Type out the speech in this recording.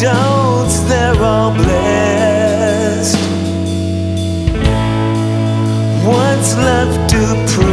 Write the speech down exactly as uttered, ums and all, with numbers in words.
don'ts, they're all blessed. What's left to prove?